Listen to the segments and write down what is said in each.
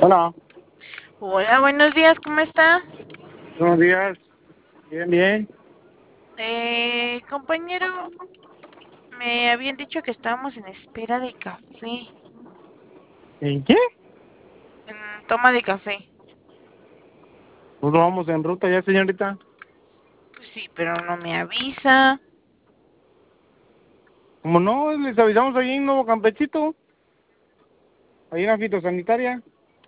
Hola, Hola, buenos días, ¿cómo está? buenos días. Bien, bien. Compañero, me habían dicho que estábamos en espera de café, ¿En qué? en toma de café. Pues vamos en ruta ya, señorita. Pues sí, pero no me avisa. Como no, les avisamos ahí en Nuevo Campechito, ahí en la fitosanitaria.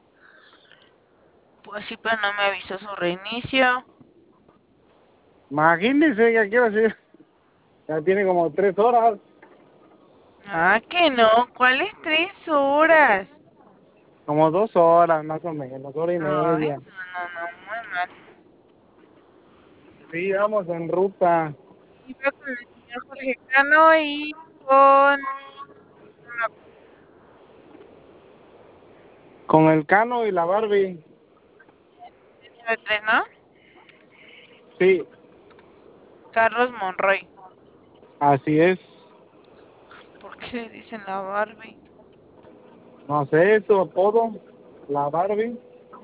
Pues sí, pero no me avisó su reinicio. Imagínense, ya quiero decir, ya tiene como 3 horas, Ah, que no, ¿cuáles 3 horas? como 2 horas más o menos, hora y Ay, media. no, muy mal. Sí, vamos en ruta. Iba con el señor Jorge Cano y con... Con el Cano y la Barbie. Iba tres, ¿no? Sí, Carlos Monroy. así es. ¿Por qué le dicen la Barbie? No sé, su apodo, la Barbie.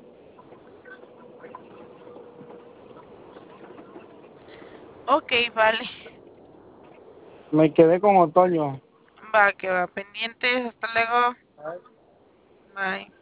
Ok, vale. Me quedé con Otoño. Va, que va pendientes. Hasta luego. Bye.